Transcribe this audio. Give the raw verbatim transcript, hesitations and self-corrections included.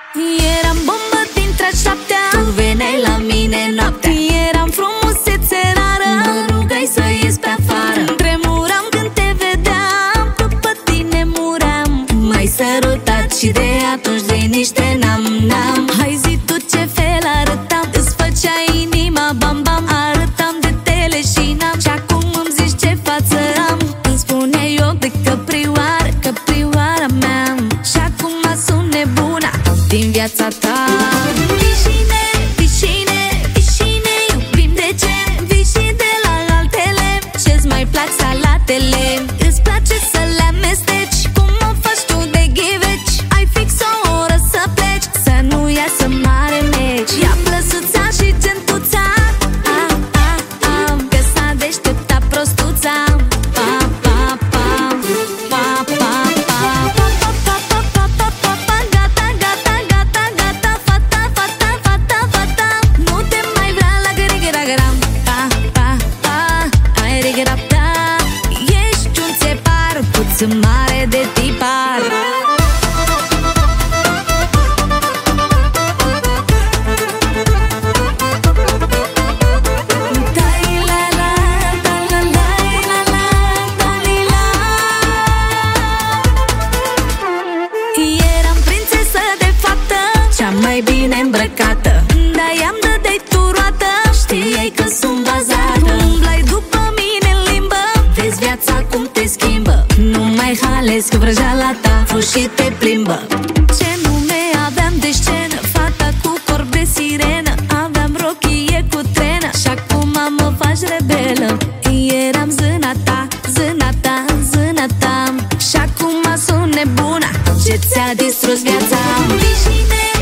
Eram bombă dintre șaptea, tu veneai la mine noaptea. Eram frumusețe rară, mă rugai să ies pe afară. Tremuram când te vedeam, după tine muream. M-ai sărutat și de atunci liniște n-am, n-am. Hai zi tu ce fel arătam, îți făcea inima bam bam. Arătam de teleșinam și acum îmi zici ce față am. Îmi spuneai eu de căprioară, căprioara mea. Și acum sunt nebuna din viața ta. Vișine, vișine, vișine, iubim de ce? Vii și de la altele, ce-ți mai plac salatele? Îți place să le amesteci, cum o faci tu de ghiveci? Ai fix o oră să pleci, să nu iasă mare meci. Ia plăsuța și gentuța, a, a, a, că s-a deșteptat prostuța. Pa, pa, pa, pa, pa, pa, pa, pa, pa, pa, pa, pa, pa. Gata, gata, gata, gata, fata, fata, fata, fata. Nu te mai vrea la gărigăragăram. Pa, pa, pa, ai rigărapta. Ești un țepar, puțin mare de tipar. Eram prințesă de fată, cea mai bine îmbrăcată. Dar i-am dădeai tu roată, știai că sunt bazată. Umblai după mine în limbă, vezi viața cum te schimbă. Nu mai halesc vrăjeala ta, fugi și te plimbă. Ce nume aveam de scenă, fata cu corp de sirenă. Aveam rochie cu trenă și acum mă faci rebelă. Eram zâna ta, zâna ta, zâna ta. Și acum sunt nebuna, ce ți-a distrus viața. Vișine,